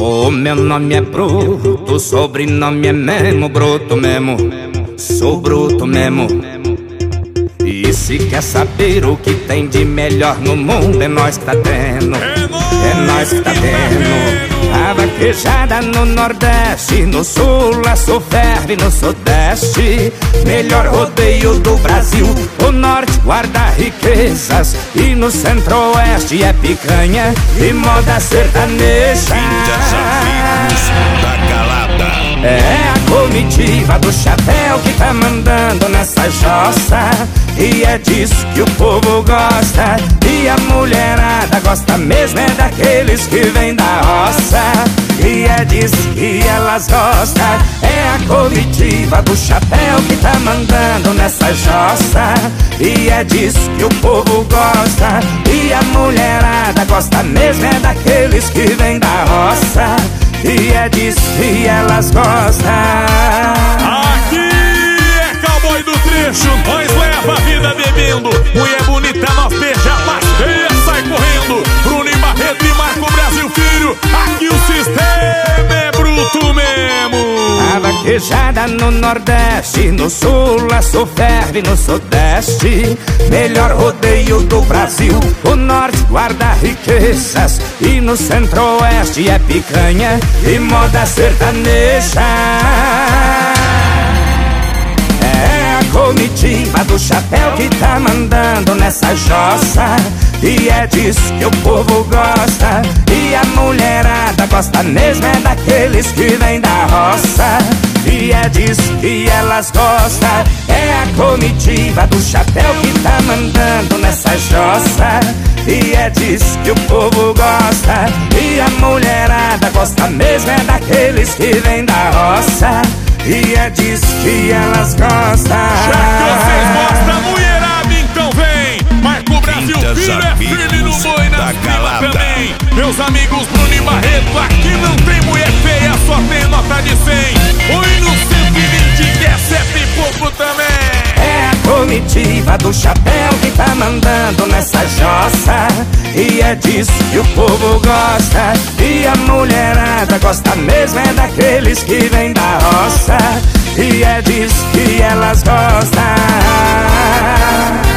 O meu nome é Bruto, o sobrenome é Memo, bruto mesmo, sou bruto mesmo. E se quer saber o que tem de melhor no mundo, é nós que tá tendo, é nós que tá tendo. A vaquejada no Nordeste, no Sul a Sul ferve, no Sudeste melhor rodeio do Brasil. O Norte guarda riquezas e no Centro-Oeste é picanha e moda sertaneja. Da Calada. É a comitiva do chapéu que tá mandando nessa jossa, e é disso que o povo gosta. E a mulherada gosta mesmo é daqueles que vêm da roça, e é disso que elas gostam. É a comitiva do chapéu que tá mandando nessa jossa, e é disso que o povo gosta. E a mulherada gosta mesmo é daqueles que vêm da roça, e é disso que elas gostam. Aqui é cowboy do trecho, nós leva a vida bebendo. Mulher bonita nós beija, mas feia sai correndo. Bruno e Barreto e Marco Brasil Filho, aqui o sistema é bruto mesmo. A vaquejada no Nordeste, no Sul a Sul ferve, no Sudeste melhor rodeio do Brasil. O Norte guarda riquezas e no Centro-Oeste é picanha e moda sertaneja. É a comitiva do chapéu que tá mandando nessa jossa, e é disso que o povo gosta. E a mulherada gosta mesmo é daqueles que vêm da roça, e é disso que elas gostam. É a comitiva do chapéu que tá mandando nessa jossa, e é disso que o povo gosta. E a mulherada gosta mesmo é daqueles que vêm da roça, e é disso que elas gostam. Já que vocês gostam, mulherada, então vem. Marco Brasil Filho é firme no boi, na fila também. Meus amigos Bruno e Barreto, aqui não tem mulher feia, só tem nota de 100. Oi no 120 que é 7 e pouco também. É a comitiva do chapéu que tá mandando nessa jossa, e é disso que o povo gosta. E a mulherada gosta mesmo é daqueles que vêm da roça, e é disso que elas gostam.